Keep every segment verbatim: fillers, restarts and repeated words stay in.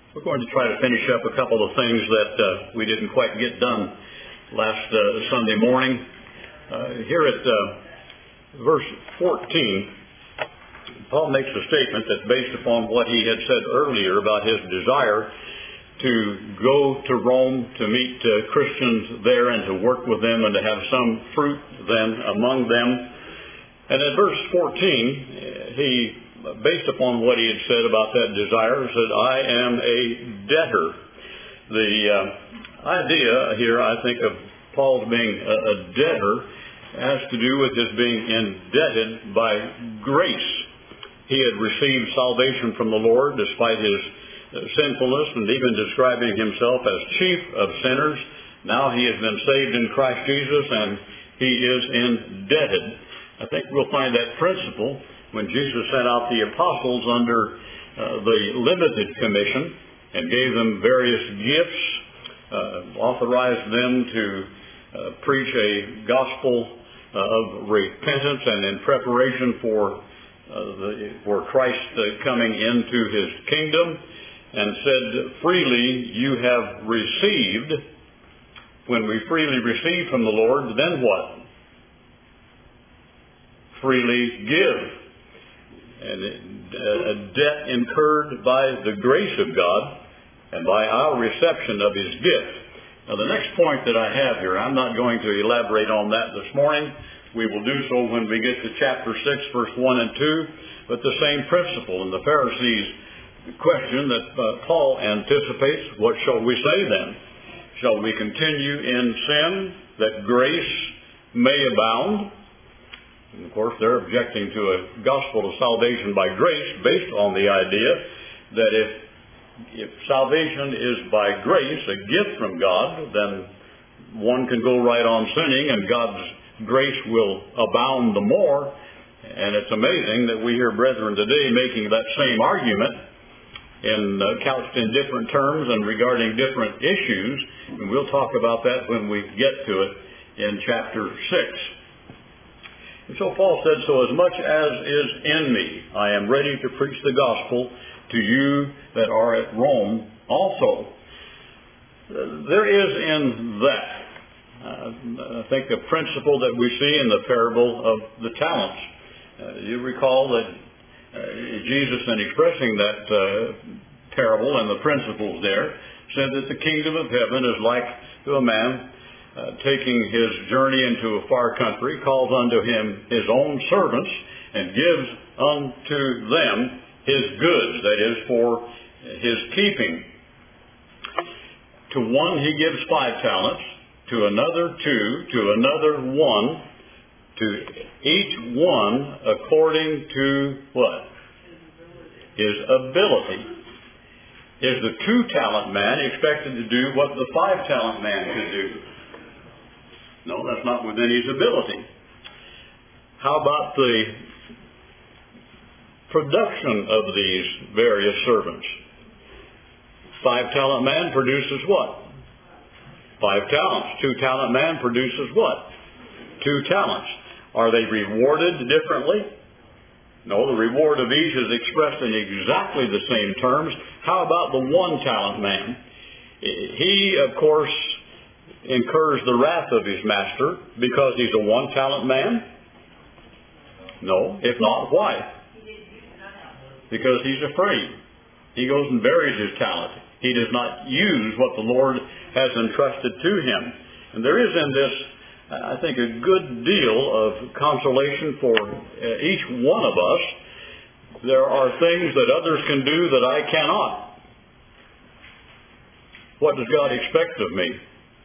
We're going to try to finish up a couple of things that uh, we didn't quite get done last uh, Sunday morning. Uh, here at uh, verse fourteen, Paul makes a statement that's based upon what he had said earlier about his desire to go to Rome to meet uh, Christians there and to work with them and to have some fruit then among them. And in verse fourteen, he, based upon what he had said about that desire, said, I am a debtor. The uh, idea here, I think, of Paul's being a, a debtor has to do with his being indebted by grace. He had received salvation from the Lord despite his uh, sinfulness and even describing himself as chief of sinners. Now he has been saved in Christ Jesus and he is indebted. I think we'll find that principle when Jesus sent out the apostles under uh, the limited commission and gave them various gifts, uh, authorized them to uh, preach a gospel uh, of repentance and in preparation for uh, the, for Christ uh, coming into his kingdom, and said, freely you have received. When we freely receive from the Lord, then what? Freely give. And a debt incurred by the grace of God and by our reception of his gift. Now the next point that I have here, I'm not going to elaborate on that this morning. We will do so when we get to chapter six, verse one and two. But the same principle in the Pharisees' question that uh, Paul anticipates, what shall we say then? Shall we continue in sin that grace may abound? And of course, they're objecting to a gospel of salvation by grace based on the idea that if, if salvation is by grace, a gift from God, then one can go right on sinning and God's grace will abound the more. And it's amazing that we hear brethren today making that same argument in uh, couched in different terms and regarding different issues. And we'll talk about that when we get to it in chapter six. And so Paul said, so as much as is in me, I am ready to preach the gospel to you that are at Rome also. There is in that, uh, I think, a principle that we see in the parable of the talents. Uh, you recall that uh, Jesus, in expressing that uh, parable and the principles there, said that the kingdom of heaven is like to a man Uh, taking his journey into a far country, calls unto him his own servants, and gives unto them his goods, that is, for his keeping. To one he gives five talents, to another two, to another one, to each one according to what? His ability. Is the two-talent man expected to do what the five-talent man could do? No, that's not within his ability. How about the production of these various servants? Five-talent man produces what? Five talents. Two-talent man produces what? Two talents. Are they rewarded differently? No, the reward of each is expressed in exactly the same terms. How about the one-talent man? He, of course, incurs the wrath of his master because he's a one-talent man? No. If not, why? Because he's afraid. He goes and buries his talent. He does not use what the Lord has entrusted to him. And there is in this, I think, a good deal of consolation for each one of us. There are things that others can do that I cannot. What does God expect of me?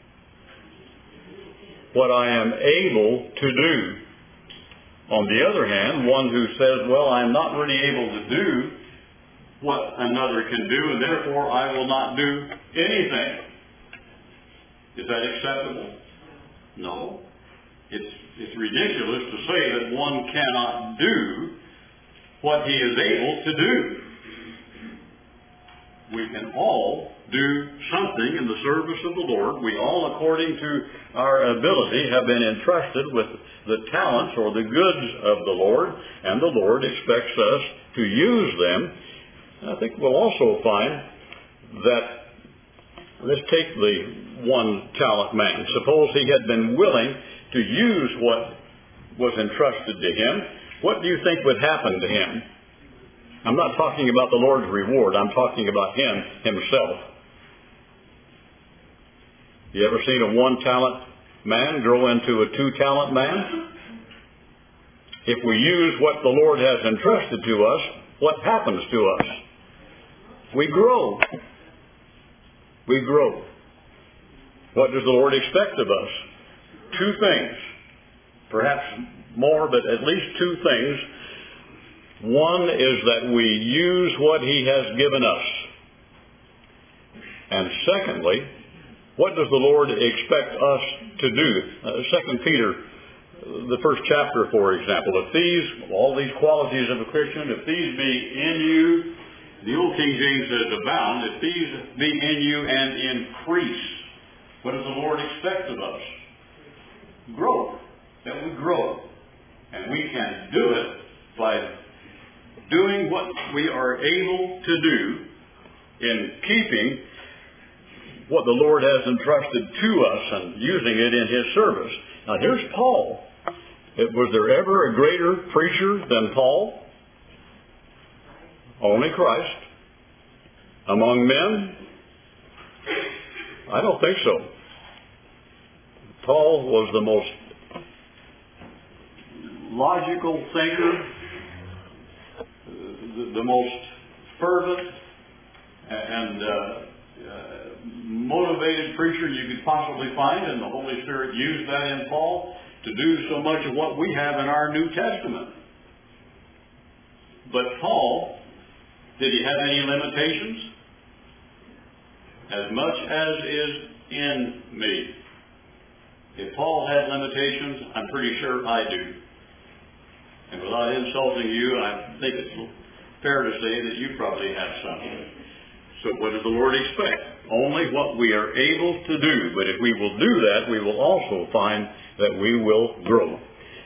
What I am able to do. On the other hand, one who says, well, I'm not really able to do what another can do, and therefore I will not do anything. Is that acceptable? No. It's, it's ridiculous to say that one cannot do what he is able to do. We can all do something in the service of the Lord. We all, according to our ability, have been entrusted with the talents or the goods of the Lord, and the Lord expects us to use them. I think we'll also find that, let's take the one talent man. Suppose he had been willing to use what was entrusted to him. What do you think would happen to him? I'm not talking about the Lord's reward. I'm talking about him himself. You ever seen a one-talent man grow into a two-talent man? If we use what the Lord has entrusted to us, what happens to us? We grow. We grow. What does the Lord expect of us? Two things. Perhaps more, but at least two things. One is that we use what He has given us. And secondly, what does the Lord expect us to do? Uh, Second Peter, the first chapter, for example, if these, all these qualities of a Christian, if these be in you, the old King James says abound, if these be in you and increase, what does the Lord expect of us? Growth. That we grow. And we can do it by doing what we are able to do in keeping what the Lord has entrusted to us and using it in His service. Now here's Paul. Was there ever a greater preacher than Paul? Only Christ. Among men? I don't think so. Paul was the most logical thinker, the, the most fervent and uh, uh, motivated preacher you could possibly find, and the Holy Spirit used that in Paul to do so much of what we have in our New Testament. But Paul, did he have any limitations? As much as is in me. If Paul had limitations, I'm pretty sure I do. And without insulting you, I think it's fair to say that you probably have some. So what does the Lord expect? Only what we are able to do. But if we will do that, we will also find that we will grow.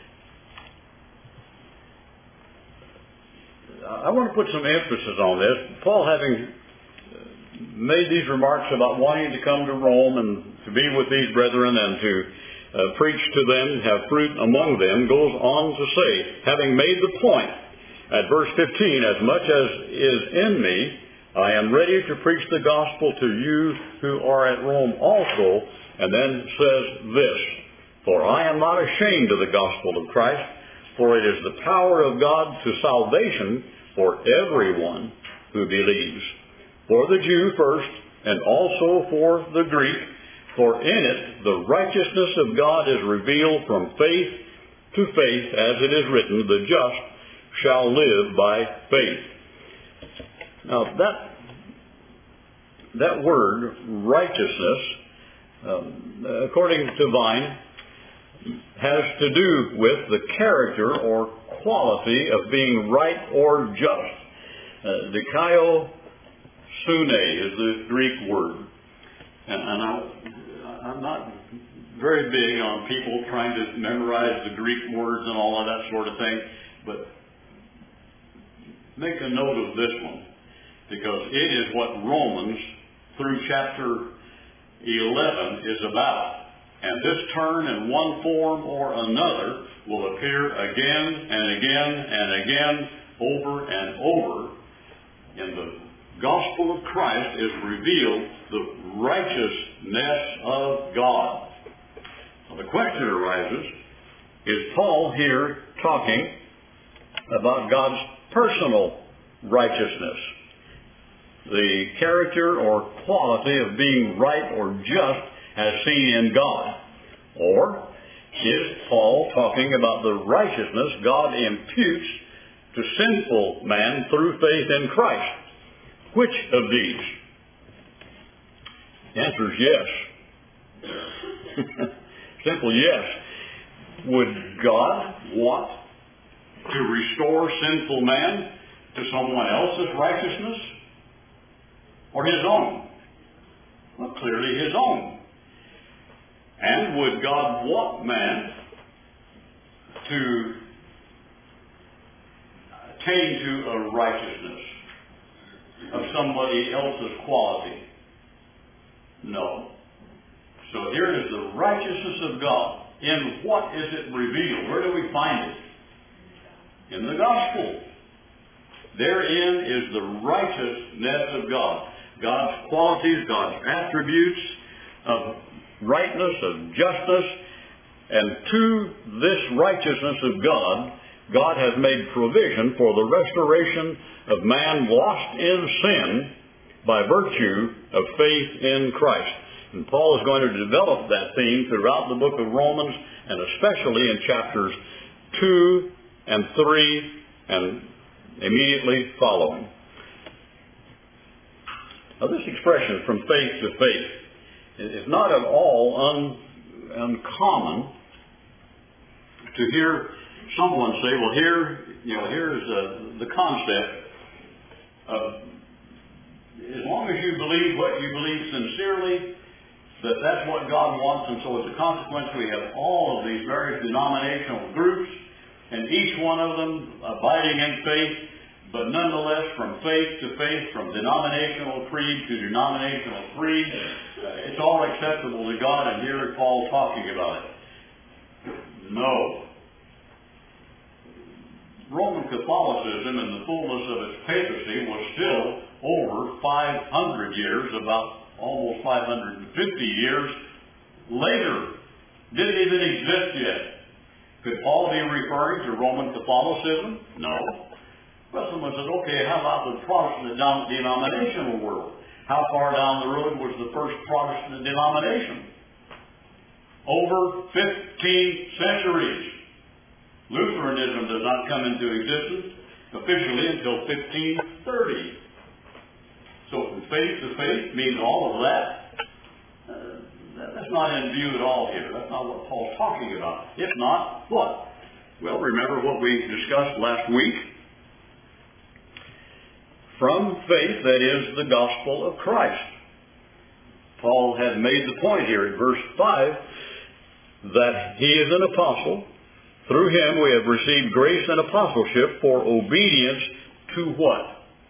I want to put some emphasis on this. Paul, having made these remarks about wanting to come to Rome and to be with these brethren and to uh, preach to them, have fruit among them, goes on to say, having made the point at verse fifteen, as much as is in me, I am ready to preach the gospel to you who are at Rome also, and then says this, for I am not ashamed of the gospel of Christ, for it is the power of God to salvation for everyone who believes. For the Jew first, and also for the Greek, for in it the righteousness of God is revealed from faith to faith, as it is written, the just shall live by faith. Now that, that word, righteousness, um, according to Vine, has to do with the character or quality of being right or just. Uh, dikaio sune is the Greek word. And, and I, I'm not very big on people trying to memorize the Greek words and all of that sort of thing, but make a note of this one, because it is what Romans through chapter eleven is about. And this term in one form or another will appear again and again and again, over and over. In the gospel of Christ is revealed the righteousness of God. Now the question arises, is Paul here talking about God's personal righteousness? The character or quality of being right or just as seen in God? Or is Paul talking about the righteousness God imputes to sinful man through faith in Christ? Which of these? The answer is yes. Simple yes. Would God want to restore sinful man to someone else's righteousness? Or his own? Well, clearly his own. And would God want man to attain to a righteousness of somebody else's quality. No. So here is the righteousness of God. In what is it revealed? Where do we find it? In the gospel. Therein is the righteousness of God. God's qualities, God's attributes of rightness, of justice. And to this righteousness of God, God has made provision for the restoration of man lost in sin by virtue of faith in Christ. And Paul is going to develop that theme throughout the book of Romans, and especially in chapters two and three and immediately following. Now, this expression, from faith to faith, is not at all un, uncommon to hear someone say, well, here, you know, here's uh, the concept of, as long as you believe what you believe sincerely, that that's what God wants, and so as a consequence we have all of these various denominational groups, and each one of them abiding in faith, but nonetheless from faith to faith, from denominational creed to denominational creed, uh, it's all acceptable to God, and here Paul talking about it. No. Roman Catholicism in the fullness of its papacy was still over five hundred years, about almost five hundred fifty years later. Didn't even exist yet. Could Paul be referring to Roman Catholicism? No. Well, someone says, okay, how about the Protestant denominational world? How far down the road was the first Protestant denomination? Over fifteen centuries. Lutheranism does not come into existence officially until fifteen thirty. So from faith to faith means all of that. Uh, that's not in view at all here. That's not what Paul's talking about. If not, what? Well, remember what we discussed last week? From faith, that is the gospel of Christ. Paul had made the point here in verse five that he is an apostle. Through him we have received grace and apostleship for obedience to what?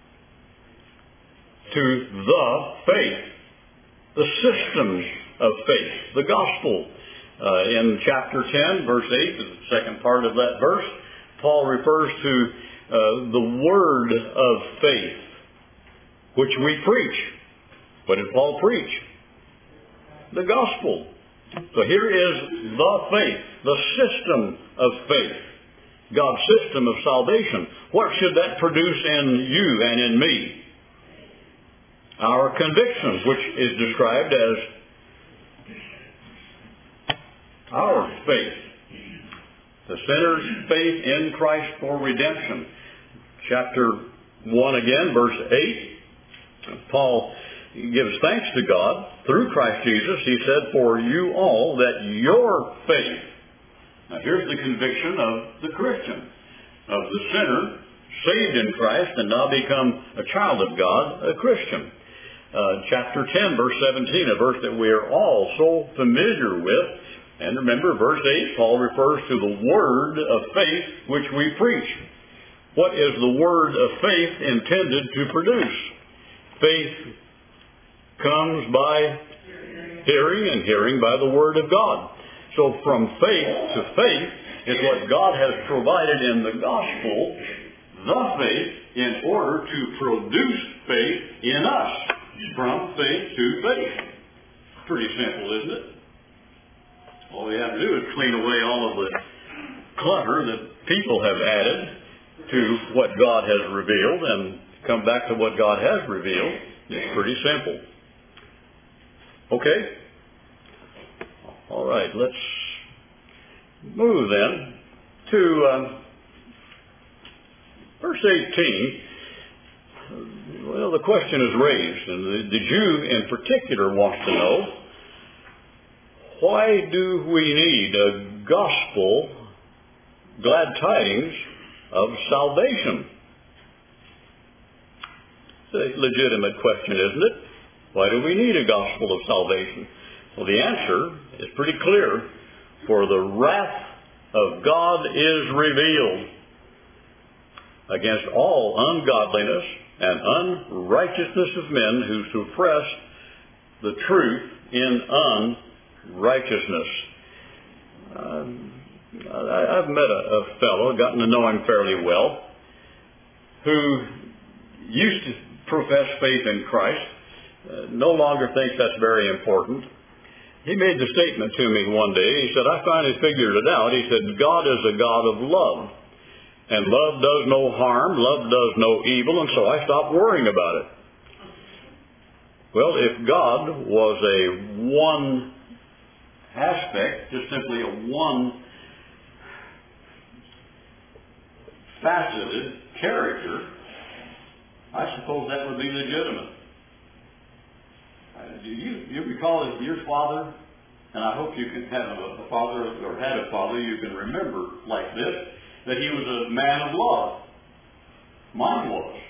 To the faith. The systems of faith. The gospel. Uh, in chapter ten, verse eight, the second part of that verse, Paul refers to uh, the word of faith, which we preach. What did Paul preach? The gospel. So here is the faith, the system of faith, God's system of salvation. What should that produce in you and in me? Our convictions, which is described as our faith. The sinner's faith in Christ for redemption. Chapter one again, verse eight. Paul gives thanks to God through Christ Jesus. He said, for you all, that your faith. Now here's the conviction of the Christian, of the sinner saved in Christ and now become a child of God, a Christian. Uh, chapter ten, verse seventeen, a verse that we are all so familiar with. And remember, verse eight, Paul refers to the word of faith which we preach. What is the word of faith intended to produce? Faith comes by hearing, and hearing by the word of God. So from faith to faith is what God has provided in the gospel, the faith, in order to produce faith in us. From faith to faith. Pretty simple, isn't it? All we have to do is clean away all of the clutter that people have added to what God has revealed and come back to what God has revealed. It's pretty simple. Okay? All right, let's move then to um, verse eighteen. Well, the question is raised, and the, the Jew in particular wants to know, why do we need a gospel, glad tidings of salvation? It's a legitimate question, isn't it? Why do we need a gospel of salvation? Well, the answer is pretty clear. For the wrath of God is revealed against all ungodliness and unrighteousness of men who suppress the truth in unrighteousness. Um, I, I've met a, a fellow, gotten to know him fairly well, who used to profess faith in Christ, uh, no longer thinks that's very important. He made the statement to me one day. He said, I finally figured it out. He said, God is a God of love. And love does no harm, love does no evil, and so I stopped worrying about it. Well, if God was a one aspect, just simply a one faceted character, I suppose that would be legitimate. Uh, do you, you recall that your father, and I hope you can have a, a father or had a father you can remember like this, that he was a man of love. Mine was.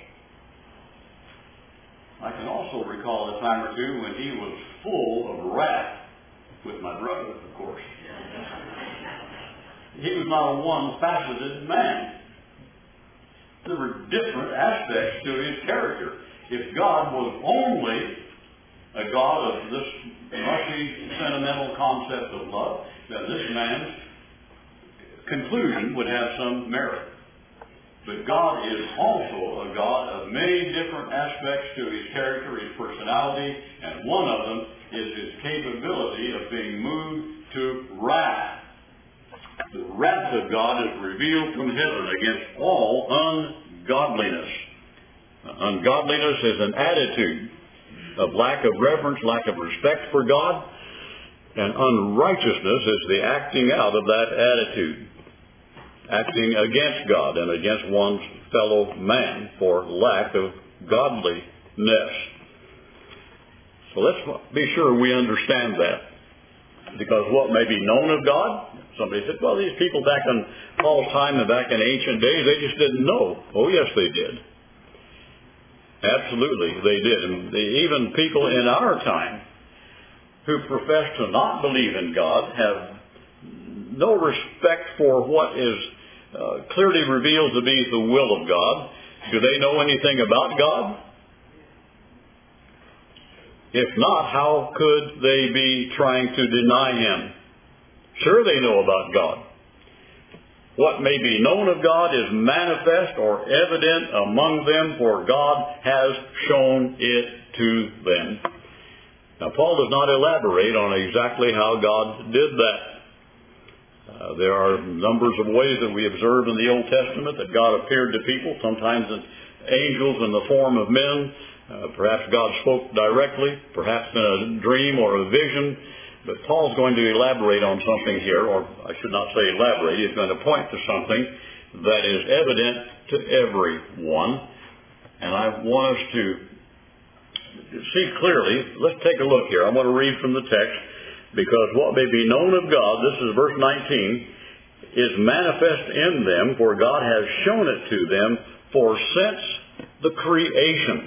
I can also recall a time or two when he was full of wrath with my brother, of course. He was not a one-faceted man. There were different aspects to his character. If God was only a God of this mushy, sentimental concept of love, then this man's conclusion would have some merit. But God is also a God of many different aspects to his character, his personality, and one of them is his capability of being moved to wrath. The wrath of God is revealed from heaven against all ungodliness. Ungodliness is an attitude of lack of reverence, lack of respect for God, and unrighteousness is the acting out of that attitude. Acting against God and against one's fellow man for lack of godliness. So let's be sure we understand that. Because what may be known of God, somebody said, well, these people back in Paul's time and back in ancient days, they just didn't know. Oh, yes, they did. Absolutely, they did. And even people in our time who profess to not believe in God have no respect for what is Uh, clearly revealed to be the will of God. Do they know anything about God? If not, how could they be trying to deny him? Sure, they know about God. What may be known of God is manifest or evident among them, for God has shown it to them. Now, Paul does not elaborate on exactly how God did that. Uh, there are numbers of ways that we observe in the Old Testament that God appeared to people, sometimes as angels in the form of men. Uh, perhaps God spoke directly, perhaps in a dream or a vision. But Paul's going to elaborate on something here, or I should not say elaborate. He's going to point to something that is evident to everyone. And I want us to see clearly. Let's take a look here. I want to read from the text. Because what may be known of God, this is verse nineteen, is manifest in them, for God has shown it to them, for since the creation.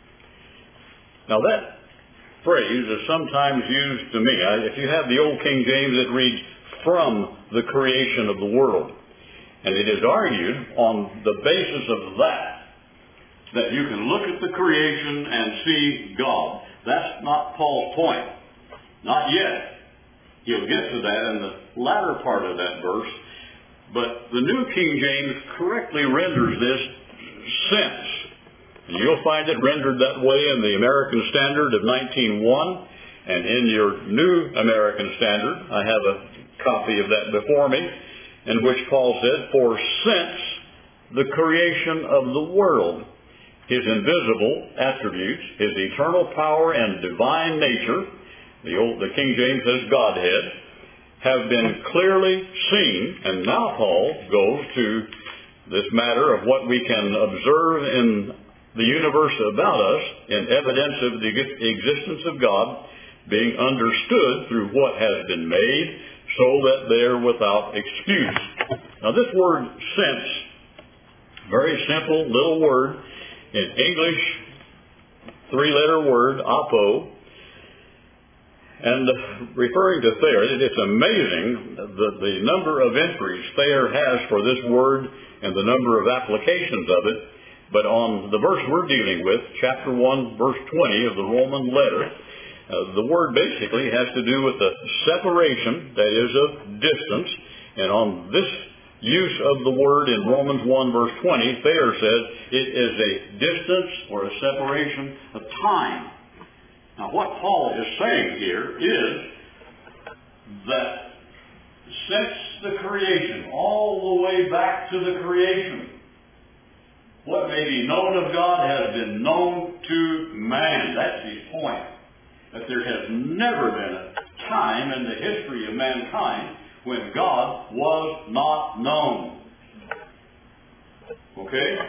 Now that phrase is sometimes used to me. If you have the Old King James, it reads, from the creation of the world. And it is argued on the basis of that, that you can look at the creation and see God. That's not Paul's point. Not yet. He'll get to that in the latter part of that verse. But the New King James correctly renders this since. And you'll find it rendered that way in the American Standard of nineteen oh one. And in your New American Standard, I have a copy of that before me, in which Paul said, for since the creation of the world, his invisible attributes, his eternal power and divine nature, The, old, the King James says Godhead, have been clearly seen. And now Paul goes to this matter of what we can observe in the universe about us in evidence of the existence of God being understood through what has been made, so that they're without excuse. Now this word since, very simple little word, in English, three-letter word, apo. And referring to Thayer, it's amazing the, the number of entries Thayer has for this word and the number of applications of it. But on the verse we're dealing with, chapter one, verse twenty of the Roman letter, uh, the word basically has to do with the separation, that is, of distance. And on this use of the word in Romans one, verse twenty, Thayer says it is a distance or a separation of time. Now, what Paul is saying here is that since the creation, all the way back to the creation, what may be known of God has been known to man. That's his point. That there has never been a time in the history of mankind when God was not known. Okay?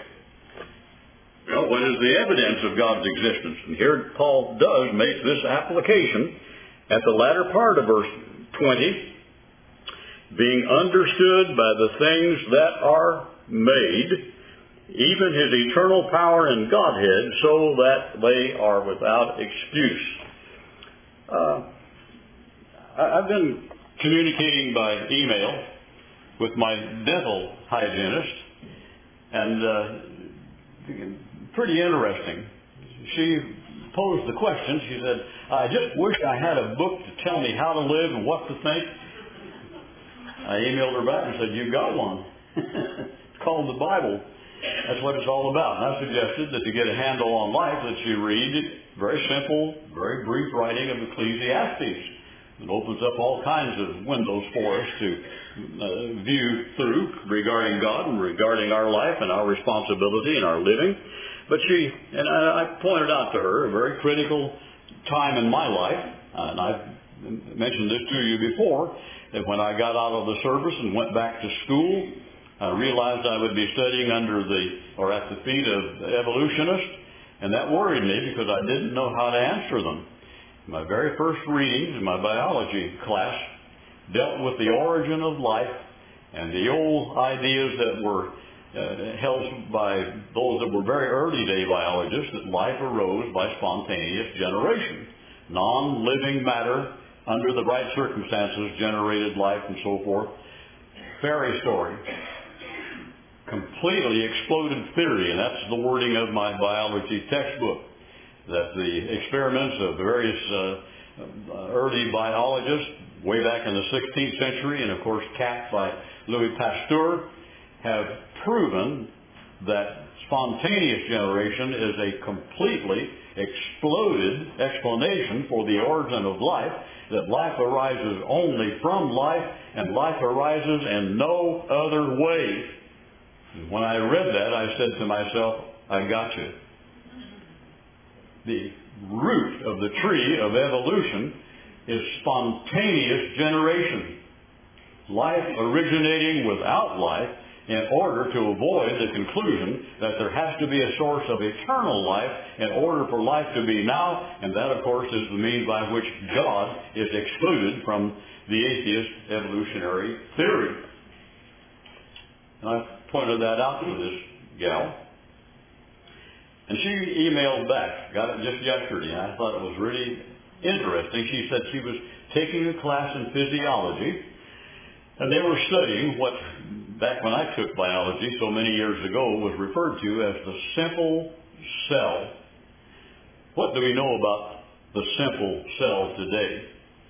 Well, what is the evidence of God's existence? And here Paul does make this application at the latter part of verse twenty, being understood by the things that are made, even his eternal power and Godhead, so that they are without excuse. Uh, I've been communicating by email with my dental hygienist, and uh, pretty interesting. She posed the question. She said, I just wish I had a book to tell me how to live and what to think. I emailed her back and said, you've got one. It's called the Bible. That's what it's all about. And I suggested that to get a handle on life that she read very simple, very brief writing of Ecclesiastes. It opens up all kinds of windows for us to uh, view through regarding God and regarding our life and our responsibility and our living. But she, and I, I pointed out to her a very critical time in my life, uh, and I've mentioned this to you before, that when I got out of the service and went back to school, I realized I would be studying under the, or at the feet of evolutionists, and that worried me because I didn't know how to answer them. My very first readings in my biology class dealt with the origin of life and the old ideas that were uh, held by those that were very early day biologists, that life arose by spontaneous generation. Non-living matter under the right circumstances generated life and so forth. Fairy story. Completely exploded theory, and that's the wording of my biology textbook. That the experiments of various uh, early biologists way back in the sixteenth century, and of course capped by Louis Pasteur, have proven that spontaneous generation is a completely exploded explanation for the origin of life, that life arises only from life, and life arises in no other way. And when I read that, I said to myself, I got you. The root of the tree of evolution is spontaneous generation. Life originating without life in order to avoid the conclusion that there has to be a source of eternal life in order for life to be now, and that, of course, is the means by which God is excluded from the atheist evolutionary theory. And I pointed that out to this gal. And she emailed back, got it just yesterday, and I thought it was really interesting. She said she was taking a class in physiology, and they were studying what, back when I took biology so many years ago, was referred to as the simple cell. What do we know about the simple cell today?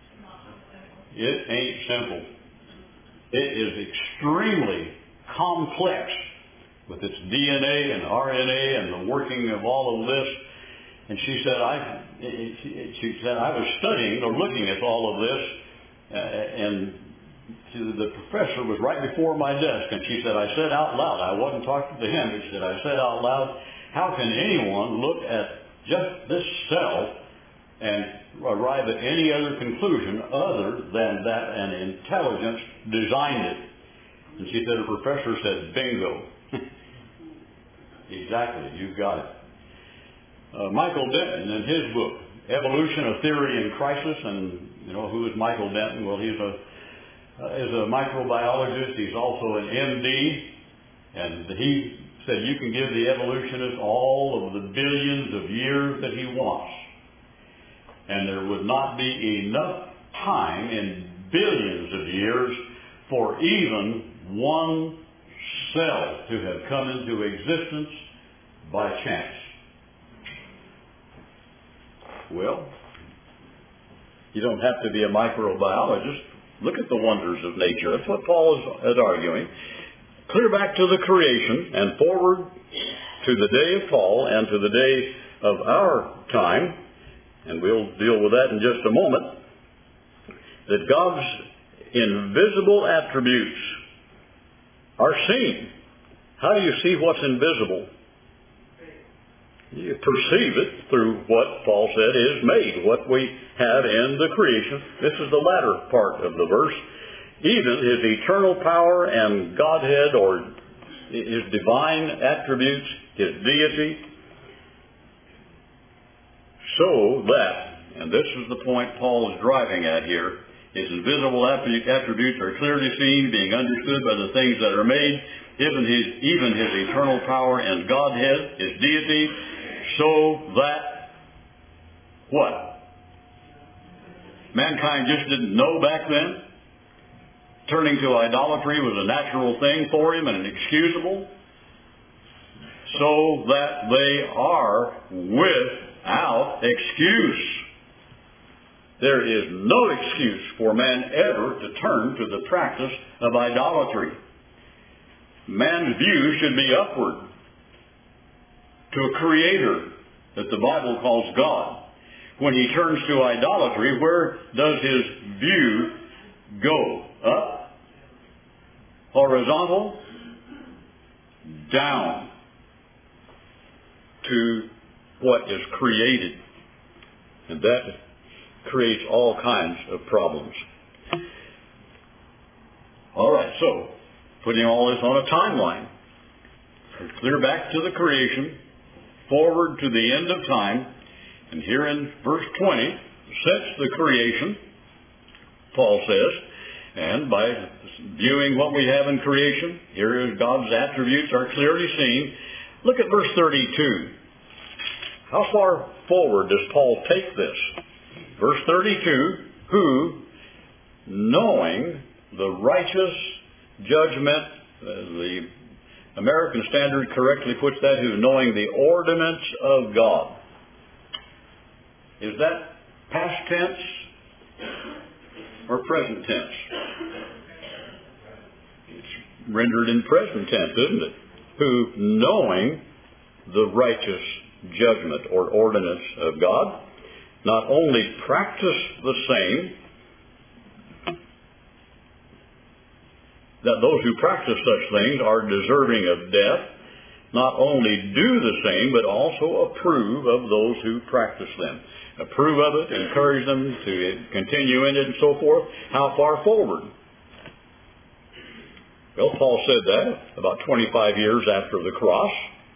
It ain't simple. It is extremely complex with its D N A and R N A and the working of all of this. And she said, I, she said, I was studying or looking at all of this, uh, and the professor was right before my desk, and she said, I said out loud, I wasn't talking to him, she said, I said out loud, how can anyone look at just this cell and arrive at any other conclusion other than that an intelligence designed it? And she said, the professor said, bingo. Exactly, you've got it. Uh, Michael Denton, in his book, Evolution, a Theory in Crisis, and you know, who is Michael Denton? Well, he's a uh, is a microbiologist. He's also an M D, and he said you can give the evolutionist all of the billions of years that he wants, and there would not be enough time in billions of years for even one cell to have come into existence by chance? Well, you don't have to be a microbiologist. Look at the wonders of nature. That's what Paul is, is arguing. Clear back to the creation and forward to the day of Paul and to the day of our time, and we'll deal with that in just a moment, that God's invisible attributes are seen. How do you see what's invisible? You perceive it through what Paul said is made, what we have in the creation. This is the latter part of the verse. Even his eternal power and Godhead, or his divine attributes, his deity, so that, and this is the point Paul is driving at here, his invisible attributes are clearly seen, being understood by the things that are made, even his, even his eternal power and Godhead, his deity, so that, what? Mankind just didn't know back then. Turning to idolatry was a natural thing for him and inexcusable. So that they are without excuse. There is no excuse for man ever to turn to the practice of idolatry. Man's view should be upward to a creator that the Bible calls God. When he turns to idolatry, where does his view go? Up? Horizontal? Down to what is created. And that creates all kinds of problems. All right, so putting all this on a timeline. Clear back to the creation, forward to the end of time, and here in verse twenty, since the creation, Paul says, and by viewing what we have in creation, here is God's attributes are clearly seen. Look at verse thirty-two. How far forward does Paul take this? Verse thirty-two, who, knowing the righteous judgment, uh, the American Standard correctly puts that, who knowing the ordinance of God. Is that past tense or present tense? It's rendered in present tense, isn't it? Who knowing the righteous judgment or ordinance of God, not only practice the same, that those who practice such things are deserving of death, not only do the same, but also approve of those who practice them. Approve of it, encourage them to continue in it, and so forth. How far forward? Well, Paul said that about twenty-five years after the cross.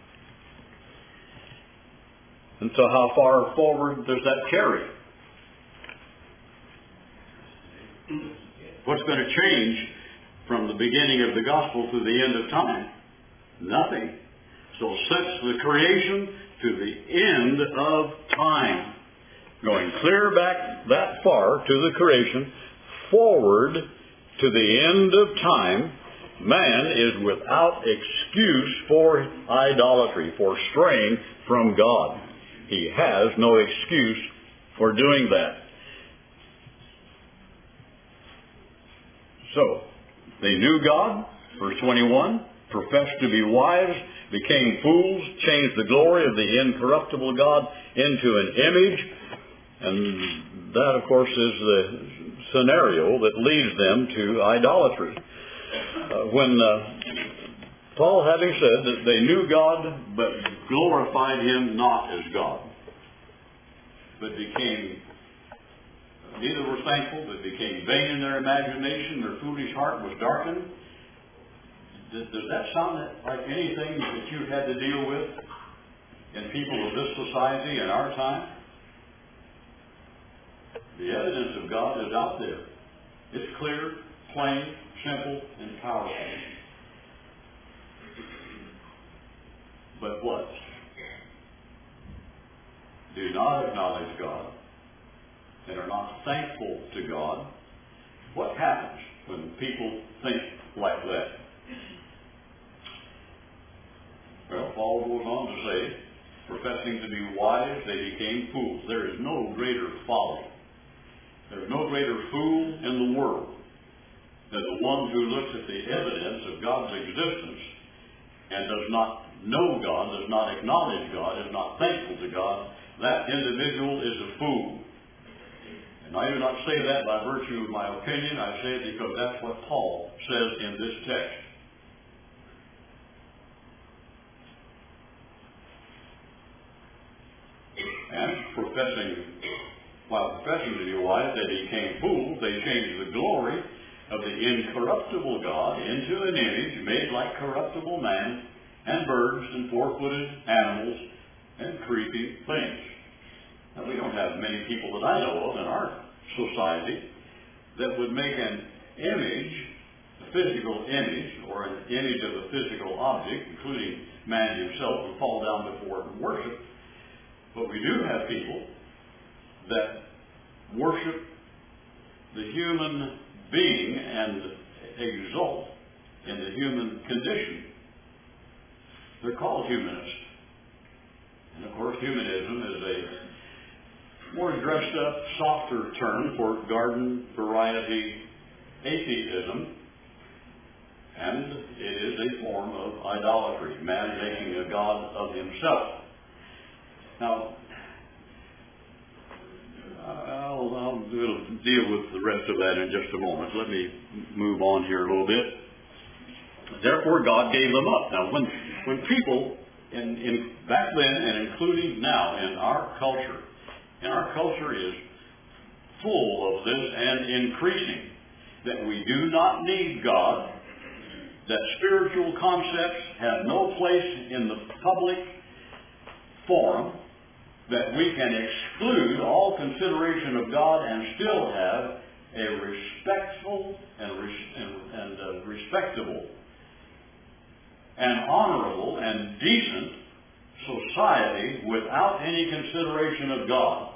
And so how far forward does that carry? What's going to change from the beginning of the gospel to the end of time? Nothing. So since the creation to the end of time, going clear back that far to the creation, forward to the end of time, man is without excuse for idolatry, for straying from God. He has no excuse for doing that. So, they knew God, verse twenty-one, professed to be wise, became fools, changed the glory of the incorruptible God into an image, and that, of course, is the scenario that leads them to idolatry. Uh, when uh, Paul, having said that they knew God, but glorified him not as God, but became, neither were thankful, but became vain in their imagination, their foolish heart was darkened. Does, does that sound like anything that you've had to deal with in people of this society in our time? The evidence of God is out there. It's clear, plain, simple, and powerful. But what? Do not acknowledge God and are not thankful to God. What happens when people think like that? Well, Paul goes on to say, professing to be wise, they became fools. There is no greater folly. There's no greater fool in the world than the one who looks at the evidence of God's existence and does not know God, does not acknowledge God, is not thankful to God. That individual is a fool. And I do not say that by virtue of my opinion. I say it because that's what Paul says in this text. And professing, while professing to be wise, they became fools. They changed the glory of the incorruptible God into an image made like corruptible man and birds and four-footed animals and creeping things. Now, we don't have many people that I know of in our society that would make an image, a physical image, or an image of a physical object, including man himself, and fall down before it and worship. But we do have people that worship the human being and exult in the human condition. They're called humanists. And of course, humanism is a more dressed up, softer term for garden variety atheism. And it is a form of idolatry, man making a god of himself. Now, I'll, I'll deal with the rest of that in just a moment. Let me move on here a little bit. Therefore, God gave them up. Now, when when people, in, in back then and including now in our culture, and our culture is full of this and increasing, that we do not need God, that spiritual concepts have no place in the public forum, that we can exclude all consideration of God and still have a respectful and, res- and, and uh, respectable and honorable and decent society without any consideration of God.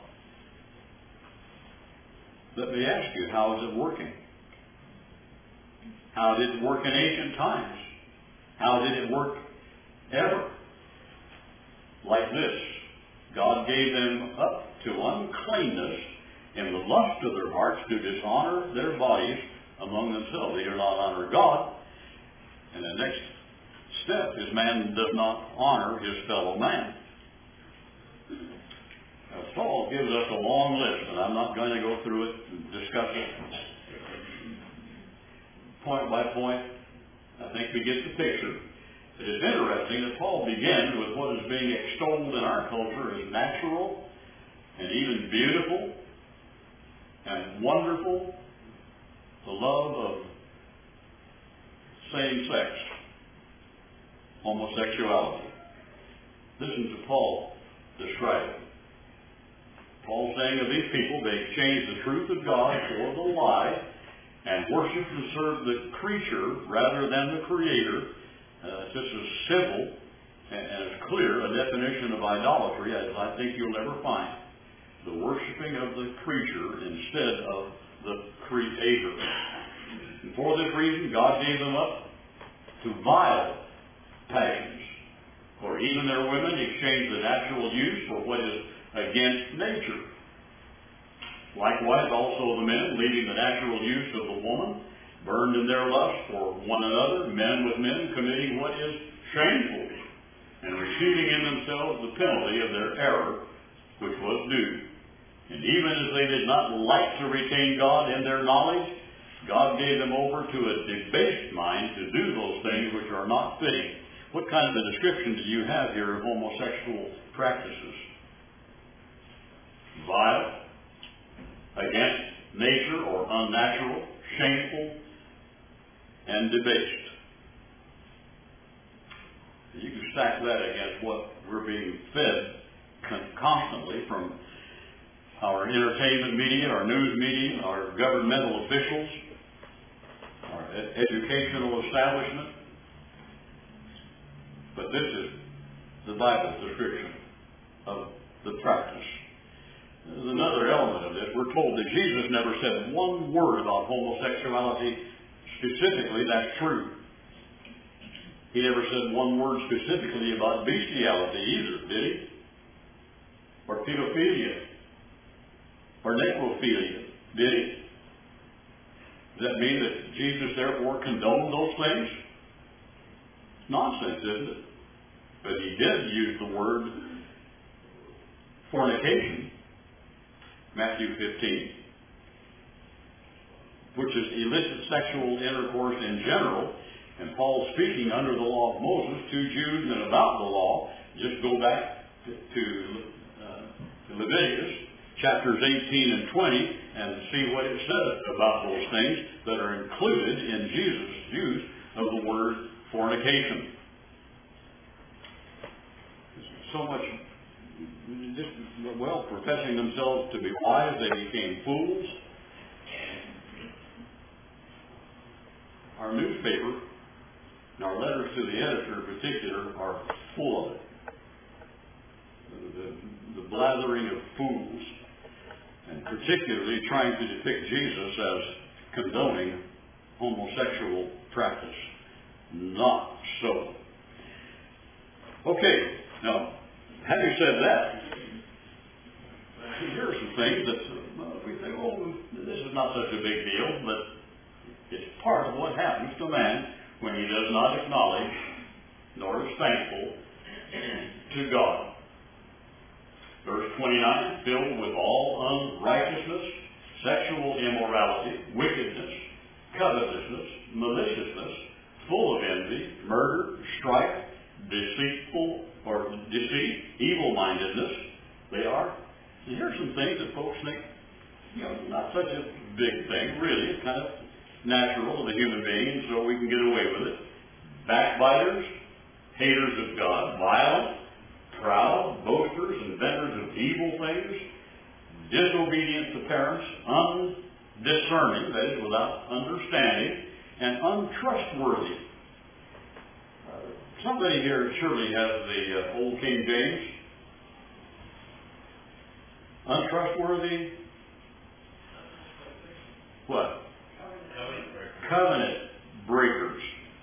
Let me ask you, how is it working? How did it work in ancient times? How did it work ever? Like this. God gave them up to uncleanness in the lust of their hearts to dishonor their bodies among themselves. They do not honor God. And the next step is man does not honor his fellow man. Now, Saul gives us a long list, and I'm not going to go through it and discuss it point by point. I think we get the picture. It is interesting that Paul begins with what is being extolled in our culture as natural and even beautiful and wonderful, the love of same-sex homosexuality. Listen to Paul describe it. Paul saying of these people, they exchanged the truth of God for the lie and worshiped and served the creature rather than the Creator. Uh, just as simple and, and as clear a definition of idolatry as I think you'll ever find. The worshiping of the creature instead of the Creator. And for this reason, God gave them up to vile passions. For even their women exchanged the natural use for what is against nature. Likewise, also the men, leaving the natural use of the woman, burned in their lust for one another, men with men, committing what is shameful, and receiving in themselves the penalty of their error, which was due. And even as they did not like to retain God in their knowledge, God gave them over to a debased mind to do those things which are not fitting. What kind of a description do you have here of homosexual practices? Vile, against nature or unnatural, shameful, and debased. You can stack that against what we're being fed constantly from our entertainment media, our news media, our governmental officials, our ed- educational establishment. But this is the Bible's description of the practice. There's another element of this. We're told that Jesus never said one word about homosexuality specifically. That's true. He never said one word specifically about bestiality either, did he? Or pedophilia? Or necrophilia, did he? Does that mean that Jesus therefore condoned those things? Nonsense, isn't it? But he did use the word fornication, Matthew fifteen, which is illicit sexual intercourse in general, and Paul speaking under the law of Moses to Jews and about the law. Just go back to, to, uh, to Leviticus chapters eighteen and twenty and see what it says about those things that are included in Jesus' use of the word fornication. So much, well, professing themselves to be wise, they became fools. Our newspaper and our letters to the editor in particular are full of it. The, the, the blathering of fools, and particularly trying to depict Jesus as condoning homosexual practice. Not so. Okay, now, having said that, here are some things that uh, we think, oh, this is not such a big deal, but it's part of what happens to man when he does not acknowledge nor is thankful to God. Verse twenty-nine, filled with all unrighteousness, sexual immorality, wickedness, covetousness, maliciousness, full of envy, murder, strife, deceitful or deceit, evil-mindedness. They are. And here are some things that folks think, you know, not such a big thing, really. It's kind of natural of a human being, so we can get away with it. Backbiters, haters of God, violent, proud, boasters, inventors of evil things, disobedient to parents, undiscerning, that is, without understanding, and untrustworthy. Uh, somebody here surely has the uh, Old King James. Untrustworthy? What? Covenant breakers. Covenant breakers.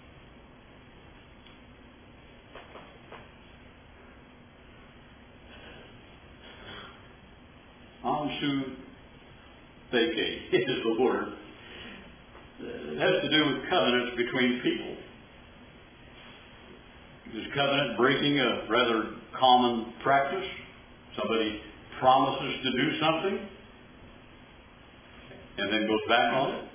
Ansu Theke is the word. It has to do with covenants between people. Is covenant breaking a rather common practice? Somebody promises to do something and then goes back on it.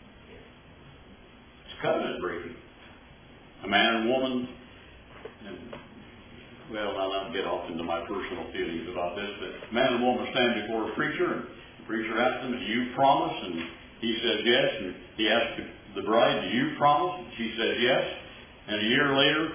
It's covenant breaking. A man and woman, and well, I'll not get off into my personal feelings about this, but a man and woman stand before a preacher, and the preacher asks them, do you promise? And he says yes, and he asks the bride, do you promise? And she says yes. And a year later,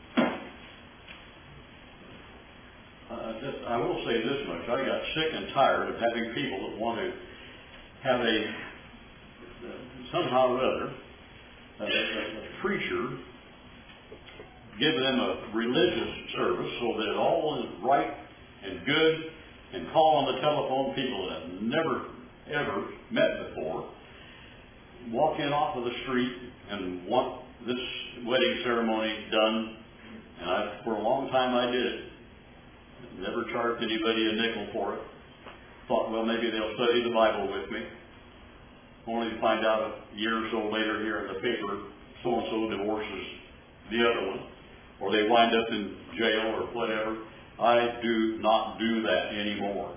uh, just, I will say this much, I got sick and tired of having people that want to have a, uh, somehow or other, a, a, a preacher give them a religious service so that it all is right and good, and call on the telephone people that have never, ever met before, walk in off of the street and want this wedding ceremony done. And I, for a long time I did it. Never charged anybody a nickel for it. Thought, well, maybe they'll study the Bible with me. Only to find out a year or so later here in the paper, so-and-so divorces the other one, or they wind up in jail or whatever. I do not do that anymore.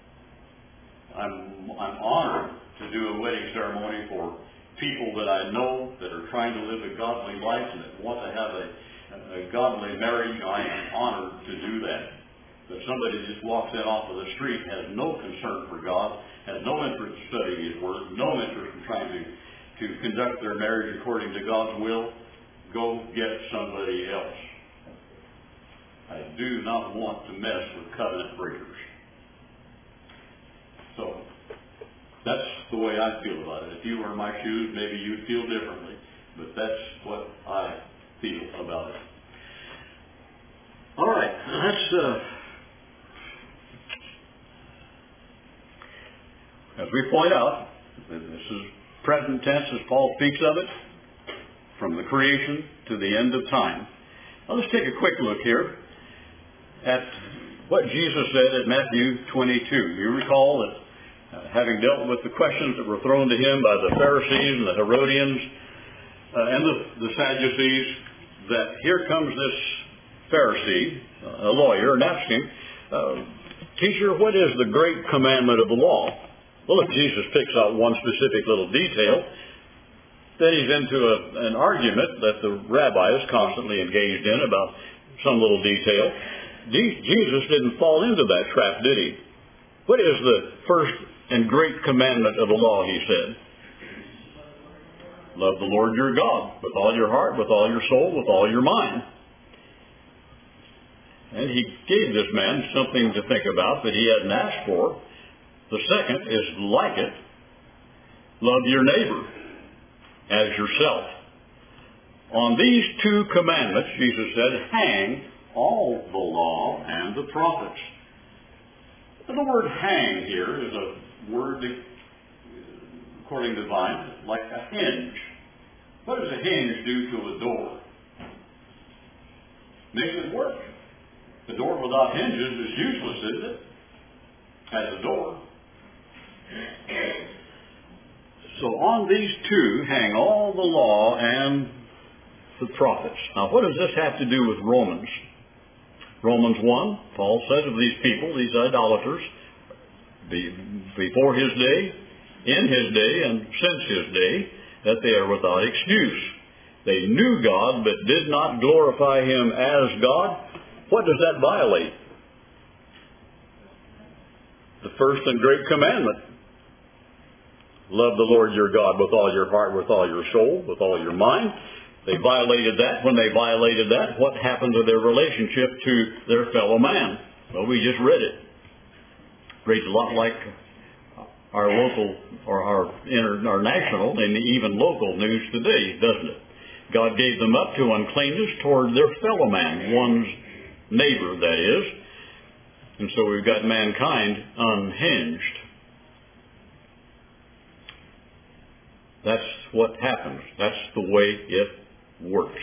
I'm, I'm honored to do a wedding ceremony for people that I know that are trying to live a godly life and that want to have a, a godly marriage. I am honored to do that. But somebody just walks in off of the street, has no concern for God, has no interest in studying His Word, no interest in trying to, to conduct their marriage according to God's will, go get somebody else. I do not want to mess with covenant breakers. So, that's the way I feel about it. If you were in my shoes, maybe you'd feel differently. But that's what I feel about it. All right. That's, uh, as we point out, this is present tense as Paul speaks of it, from the creation to the end of time. Now let's take a quick look here at what Jesus said in Matthew twenty-two. You recall that uh, having dealt with the questions that were thrown to him by the Pharisees and the Herodians uh, and the, the Sadducees, that here comes this Pharisee, uh, a lawyer, and asks him, uh, Teacher, what is the great commandment of the law? Well, if Jesus picks out one specific little detail, then he's into a, an argument that the rabbi is constantly engaged in about some little detail. Jesus didn't fall into that trap, did he? What is the first and great commandment of the law, he said? Love the Lord your God with all your heart, with all your soul, with all your mind. And he gave this man something to think about that he hadn't asked for. The second is like it. Love your neighbor as yourself. On these two commandments, Jesus said, hang all the law and the prophets. And the word hang here is a word that, according to Vine, like a hinge. What does a hinge do to a door? Makes it work. The door without hinges is useless, isn't it? As a door. So on these two hang all the law and the prophets. Now what does this have to do with Romans? Romans one, Paul says of these people, these idolaters, be, before his day, in his day, and since his day, that they are without excuse. They knew God, but did not glorify him as God. What does that violate? The first and great commandment. Love the Lord your God with all your heart, with all your soul, with all your mind. They violated that. When they violated that, what happened to their relationship to their fellow man? Well, we just read it. Reads a lot like our local or our inter, our national and even local news today, doesn't it? God gave them up to uncleanness toward their fellow man, one's neighbor, that is. And so we've got mankind unhinged. That's what happens. That's the way it works.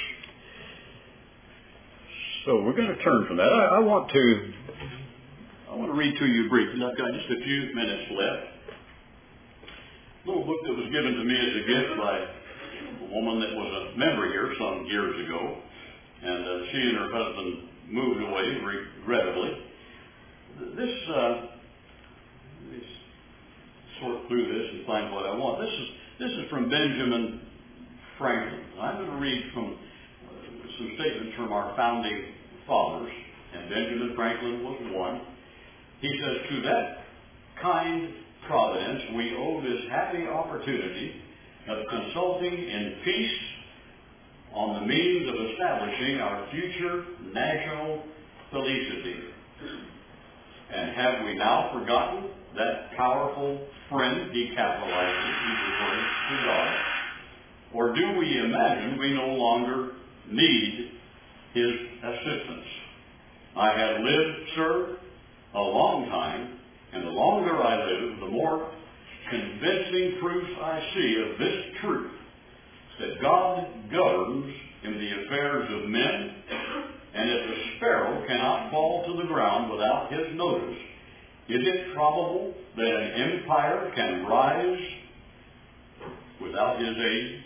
So we're going to turn from that. I, I want to I want to read to you briefly. I've got just a few minutes left. A little book that was given to me as a gift by a woman that was a member here some years ago. And uh, she and her husband moved away, regrettably. This, uh, let me sort through this and find what I want. This is This is from Benjamin Franklin. I'm going to read from uh, some statements from our founding fathers, and Benjamin Franklin was one. He says, to that kind providence we owe this happy opportunity of consulting in peace on the means of establishing our future national felicity. And have we now forgotten that powerful friend, he capitalizes, he's referring to God? Or do we imagine we no longer need his assistance? I have lived, sir, a long time, and the longer I live, the more convincing proof I see of this truth, that God governs in the affairs of men, and if a sparrow cannot fall to the ground without his notice, is it probable that an empire can rise without his aid?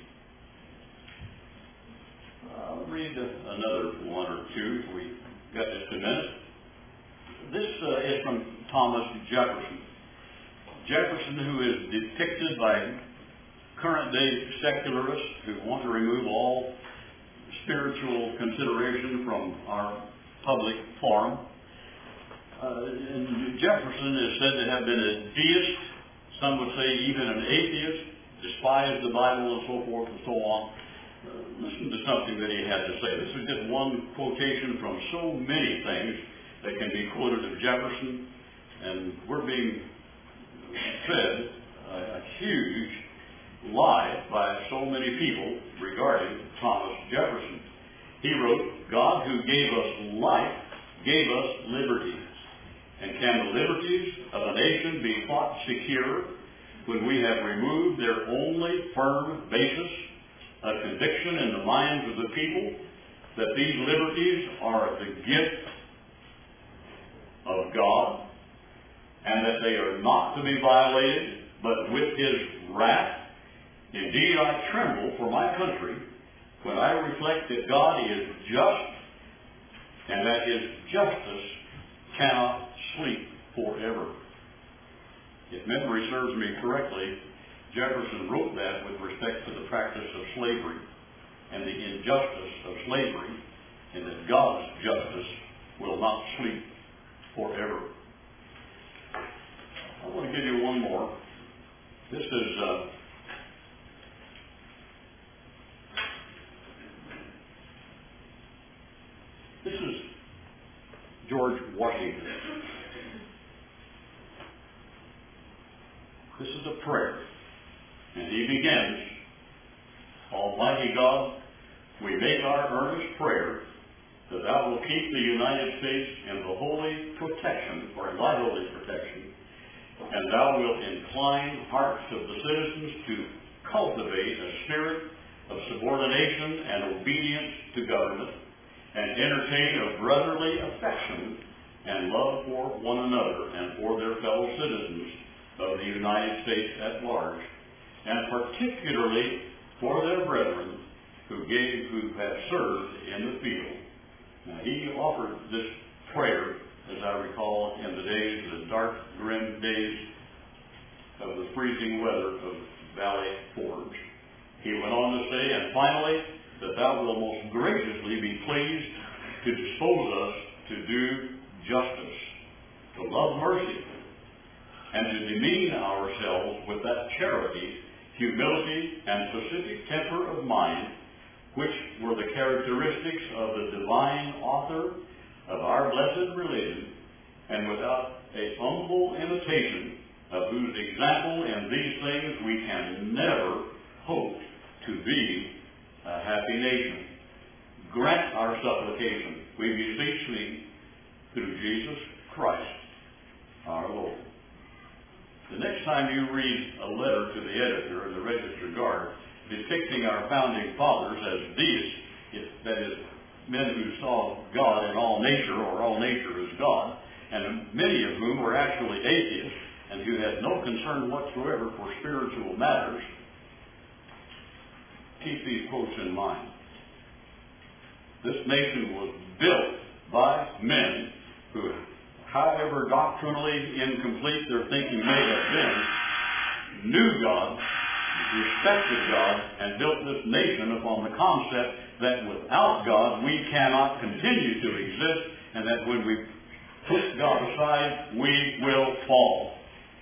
I'll read another one or two if we got just a minute. This uh, is from Thomas Jefferson. Jefferson, who is depicted by current-day secularists who want to remove all spiritual consideration from our public forum. Uh, and Jefferson is said to have been a deist, some would say even an atheist, despised the Bible and so forth and so on. Uh, listen to something that he had to say. This is just one quotation from so many things that can be quoted of Jefferson, and we're being fed a, a huge lie by so many people regarding Thomas Jefferson. He wrote, God who gave us life gave us liberty. And can the liberties of a nation be thought secure when we have removed their only firm basis of conviction in the minds of the people that these liberties are the gift of God, and that they are not to be violated, but with His wrath. Indeed, I tremble for my country when I reflect that God is just, and that His justice cannot sleep forever. If memory serves me correctly, Jefferson wrote that with respect to the practice of slavery and the injustice of slavery, and that God's justice will not sleep forever. I want to give you one more. This is uh, this is George Washington. This is a prayer, and he begins, Almighty God, we make our earnest prayer that Thou will keep the United States in the holy protection, or in Thy holy protection, and Thou wilt incline hearts of the citizens to cultivate a spirit of subordination and obedience to government, and entertain a brotherly affection and love for one another and for their fellow citizens of the United States at large, and particularly for their brethren who gave, who have served in the field. Now, he offered this prayer, as I recall, in the days, the dark, grim days of the freezing weather of Valley Forge. He went on to say, and finally, that Thou wilt most graciously be pleased to dispose us to do justice, to love mercy, and to demean ourselves with that charity, humility, and pacific temper of mind, which were the characteristics of the divine author of our blessed religion, and without a humble imitation of whose example in these things we can never hope to be a happy nation. Grant our supplication, we beseech Thee, through Jesus Christ, our Lord. The next time you read a letter to the editor of the Register Guard depicting our founding fathers as deists, if that is, men who saw God in all nature, or all nature as God, and many of whom were actually atheists and who had no concern whatsoever for spiritual matters, keep these quotes in mind. This nation was built by men who, however doctrinally incomplete their thinking may have been, knew God, respected God, and built this nation upon the concept that without God we cannot continue to exist, and that when we put God aside, we will fall.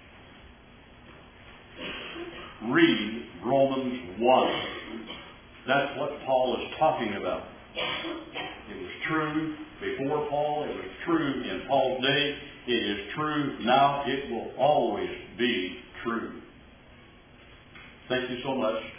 Read Romans one. That's what Paul is talking about. It was true before Paul. It was true in Paul's day. It is true now. It will always be true. Thank you so much.